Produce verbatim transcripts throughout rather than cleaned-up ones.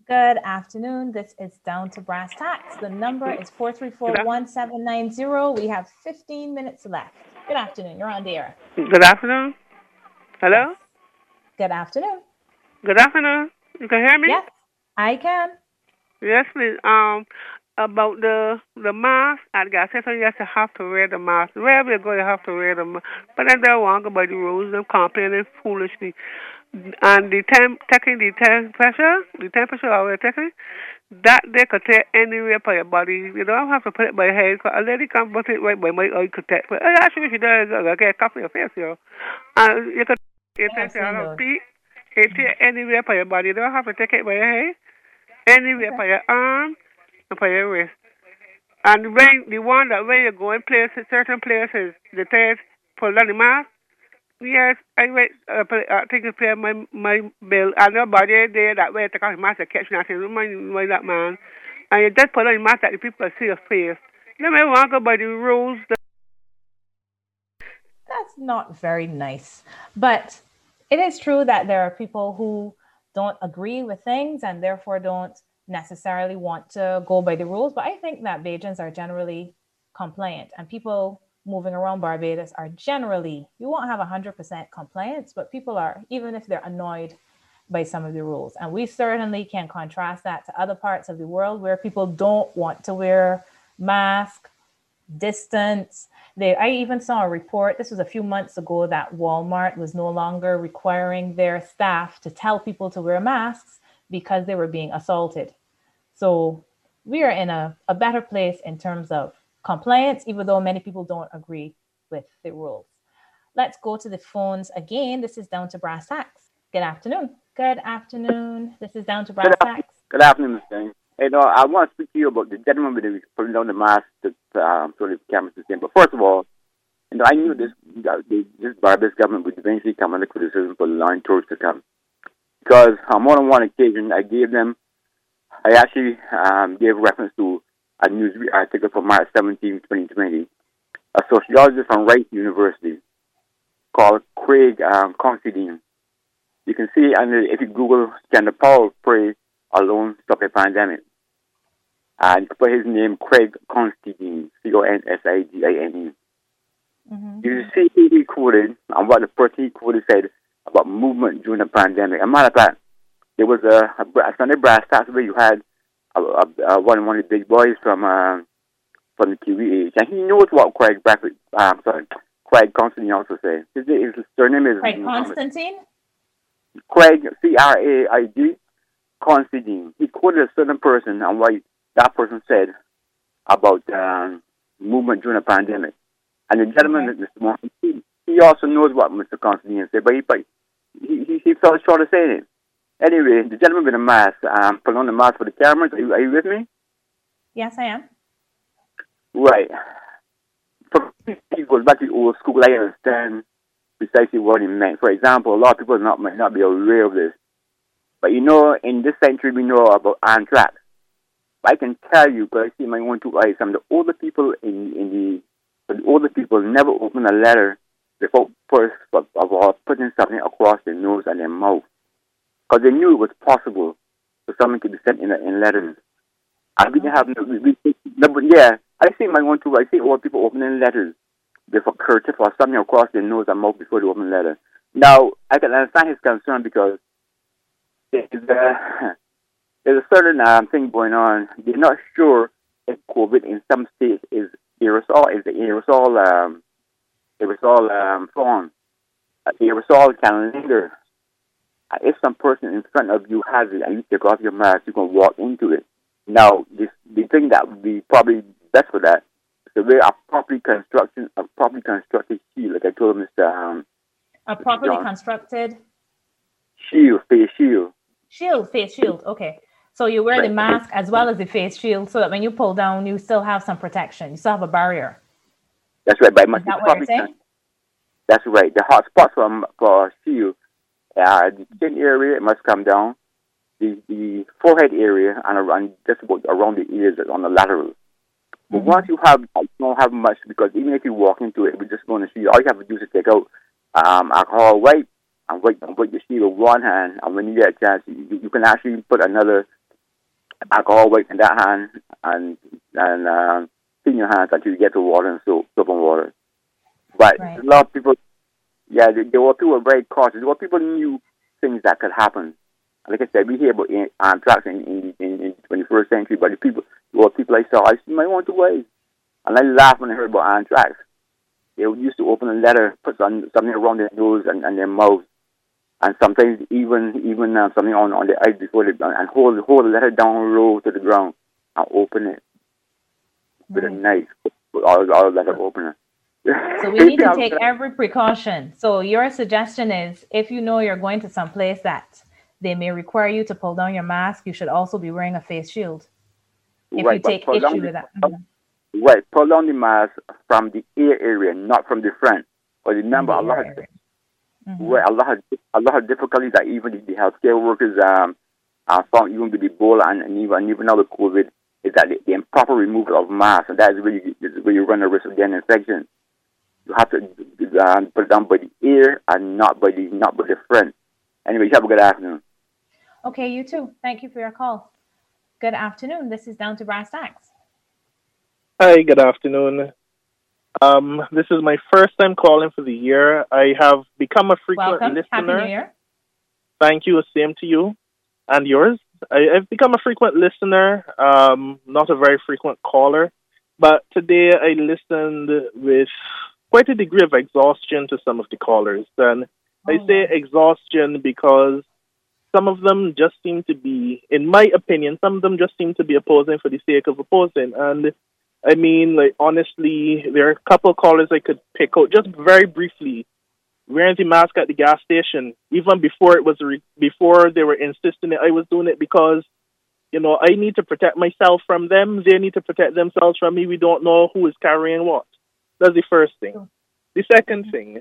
Good afternoon. This is Down to Brass Tacks. The number is four three four, Good, af- one seven nine zero. We have fifteen minutes left. Good afternoon. You're on the air. good afternoon. Yes. Hello? Good afternoon. Good afternoon. You can hear me? Yes, I can. Yes, please. Um, about the the mask, I got said so you have to have to wear the mask. Wherever you go, you have to wear the mask. But then they're wrong about the rules and complaining foolishly. And the temp, taking the temperature, the temperature of the taking, that they could take anywhere by your body. You don't have to put it by your head. 'Cause a lady can put it right by my eye could take. But I actually, she does, I get a cup in your face, you know. And you could, it I have takes your seen other those. feet. It take anywhere by your body. You don't have to take it by your head. Anywhere Okay. by your arm and by your wrist. And when the one that when you go in places, certain places, the test pull down the mask. Yes, I went. Uh, pay- uh, take to pay my my bill. And nobody there that way take off the mask and catch me. I said, "Remind me that man." And you just put on the mask that the people see your face. Let me walk by the rules. That's not very nice. But it is true that there are people who don't agree with things and therefore don't necessarily want to go by the rules. But I think that Bajans are generally compliant and people moving around Barbados are generally, you won't have one hundred percent compliance, but people are, even if they're annoyed by some of the rules. And we certainly can contrast that to other parts of the world where people don't want to wear masks, distance. They, I even saw a report, this was a few months ago, that Walmart was no longer requiring their staff to tell people to wear masks because they were being assaulted. So we are in a, a better place in terms of compliance, even though many people don't agree with the rules. Let's go to the phones again. This is Down to Brass Tacks. Good afternoon. Good afternoon. This is Down to Good, Brass af- Tacks. good afternoon, Mister Dane. Hey, no, I want to speak to you about the gentleman with the putting down the mask that um, so the cameras is in. But first of all, you know, I knew this uh, the- this Barbados government would eventually come under criticism for allowing tourists to come. Because on more than one occasion, I gave them, I actually um, gave reference to a news article from March seventeenth, twenty twenty. A sociologist from Rice University called Craig um, Considine. You can see, and if you Google, can the power of prayer alone stop a pandemic? And you can put his name, Craig Considine, C O N S I D I N Mm-hmm. E. You see, he he quoted, and what the person he quoted said about movement during the pandemic. As a matter of fact, there was a, a, bra- Sunday brass tacks where you had a, a, a, one, one of the big boys from uh, from the Q E H, and he knows what Craig Bradford, um, sorry, Craig Considine also said. His, his surname is Right, Muhammad. Constantine? Craig, C R A I D, Considine. He quoted a certain person and what that person said about um, movement during the pandemic. And the gentleman, Okay. Mister Mohammed, he, he also knows what Mister Considine said, but he, but he, he, he fell short of saying it. Anyway, the gentleman with the mask, um, put on the mask for the cameras. Are you, are you with me? Yes, I am. Right. For people back to the old school, I understand precisely what he meant. For example, a lot of people not, might not be aware of this. But you know, in this century, we know about anthrax. But I can tell you, because I see my own two eyes, some of the older people in, in the, the older people never open a letter before first of, of all putting something across their nose and their mouth. Because they knew it was possible for something to be sent in, in letters. And we didn't have, no, we, we, no, but yeah, I see my own two, I see old people opening letters with a kerchief or something across their nose and mouth before they open the letter. Now, I can understand his concern because there's a, there's a certain um, thing going on. They're not sure if COVID in some states is aerosol, is the aerosol, um, aerosol um, form. Uh, aerosol can linger. Uh, if some person in front of you has it and you take off your mask, you can walk into it. Now, this, the thing that would be probably best for that is to wear a properly constructed, a properly constructed shield, like I told Mister Um, A Mister properly John. constructed Shield, face shield. shield, face shield. Okay. So you wear the Right. mask as well as the face shield so that when you pull down, you still have some protection. You still have a barrier. That's right, but it Is must be that what you're properly saying? constructed. That's right. The hot spots for, for shield, uh, the chin area, it must come down. The, the forehead area and around, just about around the ears on the laterals. But Mm-hmm. once you have, you don't have much because even if you walk into it, we're just going to see you. All you have to do is take out um, alcohol wipe and wipe, and wipe your shield with one hand. And when you get a chance, you, you can actually put another alcohol wipes in that hand and and um, clean your hands until you get to water and soap, soap and water. But Right. a lot of people, yeah, there, there were people were very cautious. There were people who knew things that could happen. Like I said, we hear about in- anthrax in, in, in, in the twenty-first century, but the people, there were people I saw, I see my own two ways. And I laughed when I heard about anthrax. They used to open a letter, put some, something around their nose and, and their mouth, and sometimes even even uh, something on, on their eyes before they and hold hold the letter down low to the ground and open it with a Right. knife or, or a letter opener. So we need to take every precaution. So your suggestion is, if you know you're going to some place that they may require you to pull down your mask, you should also be wearing a face shield. If right, you but take pull down issue the, with that. Mhm. right, pull down the mask from the ear area, not from the front. But From remember, the a lot ear of area. Mhm. well, a lot of a lot of difficulties that even the, the healthcare workers um are found even with Ebola and, and even and even now with COVID is that the, the improper removal of masks, and that is where you is where you run the risk of getting infection. You have to um, put it down by the ear and not by the not by the front. Anyway, you have a good afternoon. Okay, you too. Thank you for your call. Good afternoon. This is Down to Brass Tacks. Hi, good afternoon. Um, this is my first time calling for the year. I have become a frequent Welcome. Happy New listener. Year. Thank you, same to you and yours. I, I've become a frequent listener, um, not a very frequent caller, but today I listened with quite a degree of exhaustion to some of the callers. And I Oh, say yes. exhaustion because some of them just seem to be, in my opinion, some of them just seem to be opposing for the sake of opposing. And I mean, like, honestly, there are a couple of callers I could pick out just very briefly. Wearing the mask at the gas station, even before it was re- before they were insisting that I was doing it because, you know, I need to protect myself from them. They need to protect themselves from me. We don't know who is carrying what. That's the first thing. The second thing,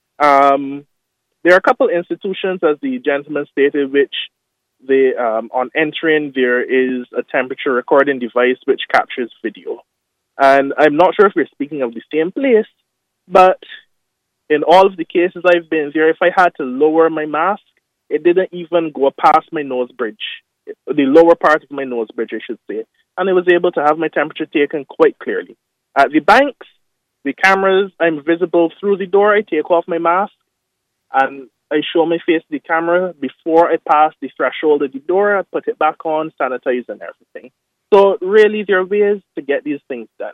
um, there are a couple institutions, as the gentleman stated, which they um, on entering there is a temperature recording device which captures video. And I'm not sure if we're speaking of the same place, but in all of the cases I've been there, if I had to lower my mask, it didn't even go past my nose bridge, the lower part of my nose bridge, I should say. And I was able to have my temperature taken quite clearly. At the banks, the cameras, I'm visible through the door. I take off my mask and I show my face to the camera before I pass the threshold of the door. I put it back on, sanitize and everything. So really, there are ways to get these things done.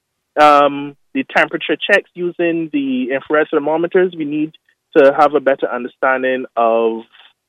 Um, the temperature checks using the infrared thermometers, we need to have a better understanding of,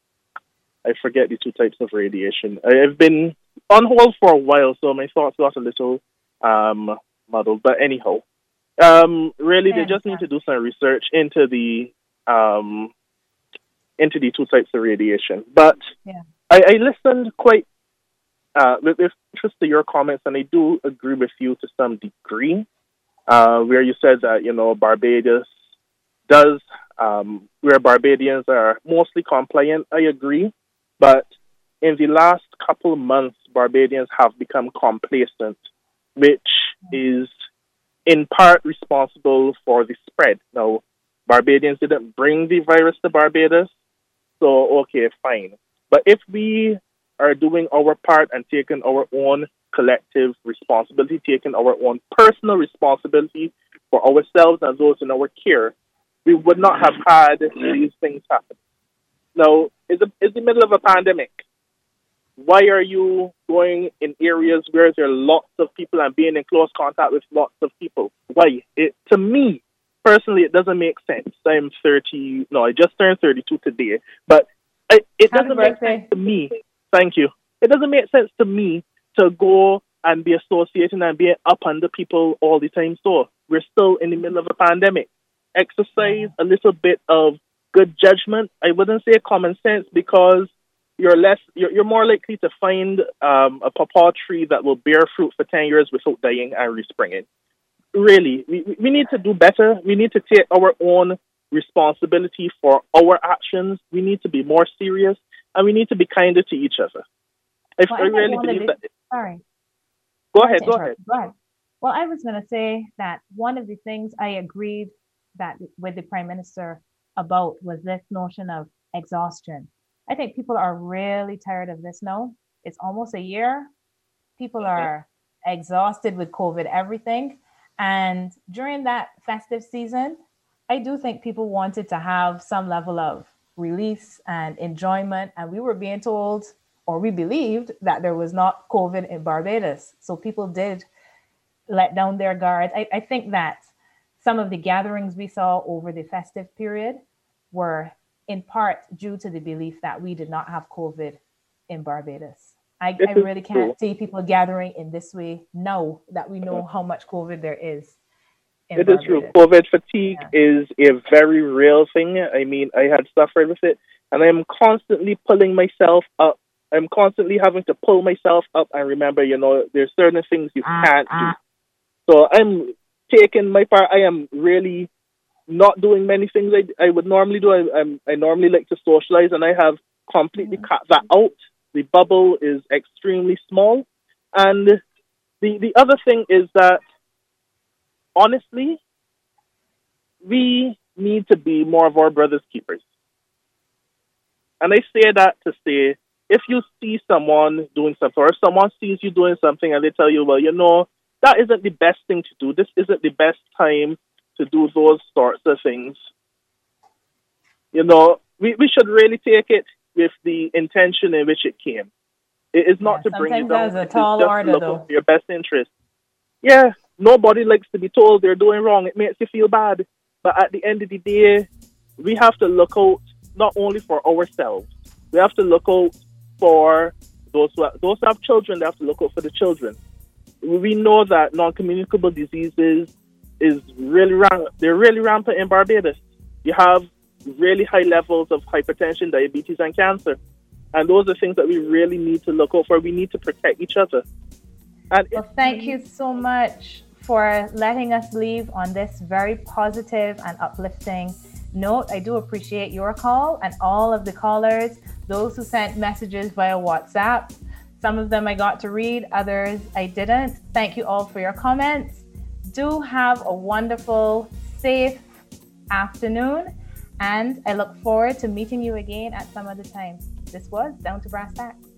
I forget the two types of radiation. I- I've been on hold for a while, so my thoughts got a little um, muddled. But anyhow, um, really, they just need to do some research into the um, into the two types of radiation. But Yeah. I, I listened quite uh, with with interest to your comments, and I do agree with you to some degree, uh, where you said that, you know, Barbados does, um, where Barbadians are mostly compliant. I agree. But in the last couple of months, Barbadians have become complacent, which is in part responsible for the spread. Now, Barbadians didn't bring the virus to Barbados, so okay, fine. But if we are doing our part and taking our own collective responsibility, taking our own personal responsibility for ourselves and those in our care, we would not have had these things happen. Now, it's, a, it's the middle of a pandemic. Why are you going in areas where there are lots of people and being in close contact with lots of people? Why? It, to me, personally, it doesn't make sense. I'm thirty, no, I just turned thirty-two today, but I, it Happy doesn't make birthday. sense to me. Thank you. It doesn't make sense to me to go and be associating and being up under people all the time. So we're still in the middle of a pandemic. Exercise a little bit of good judgment. I wouldn't say common sense, because you're less, you're, you're more likely to find um, a pawpaw tree that will bear fruit for ten years without dying and respringing. Really, we, we need to do better. We need to take our own responsibility for our actions. We need to be more serious, and we need to be kinder to each other. I, Well, I I think really one of believe the, that. sorry. Go Sorry ahead, to go interrupt ahead. you. Go ahead. Well, I was going to say that one of the things I agreed that with the Prime Minister about was this notion of exhaustion. I think people are really tired of this now. It's almost a year. People are exhausted with COVID, everything. And during that festive season, I do think people wanted to have some level of release and enjoyment. And we were being told, or we believed, that there was not COVID in Barbados. So people did let down their guards. I, I think that some of the gatherings we saw over the festive period were in part due to the belief that we did not have COVID in Barbados. I, I really can't see people gathering in this way now that we know how much COVID there is. It is true. COVID fatigue yeah. is a very real thing. I mean, I had suffered with it, and I'm constantly pulling myself up. I'm constantly having to pull myself up and remember, you know, there's certain things you uh, can't uh. do. So I'm taking my part. I am really not doing many things I, I would normally do. I, I'm, I normally like to socialize, and I have completely mm-hmm. cut that out. The bubble is extremely small. And the, the other thing is that, honestly, we need to be more of our brother's keepers. And I say that to say, if you see someone doing something, or if someone sees you doing something and they tell you, well, you know, that isn't the best thing to do. This isn't the best time to do those sorts of things. You know, we, we should really take it with the intention in which it came. It is not yeah, to bring you down. A tall order, look though. For your best interest. Yeah, nobody likes to be told they're doing wrong. It makes you feel bad. But at the end of the day, we have to look out not only for ourselves. We have to look out for those who have, those who have children. They have to look out for the children. We know that non-communicable diseases is really ram- they're really rampant in Barbados. You have really high levels of hypertension, diabetes, and cancer. And those are things that we really need to look out for. We need to protect each other. And well, thank you so much for letting us leave on this very positive and uplifting note. I do appreciate your call and all of the callers, those who sent messages via WhatsApp. Some of them I got to read, others I didn't. Thank you all for your comments. Do have a wonderful, safe afternoon. And I look forward to meeting you again at some other time. This was Down to Brass Tacks.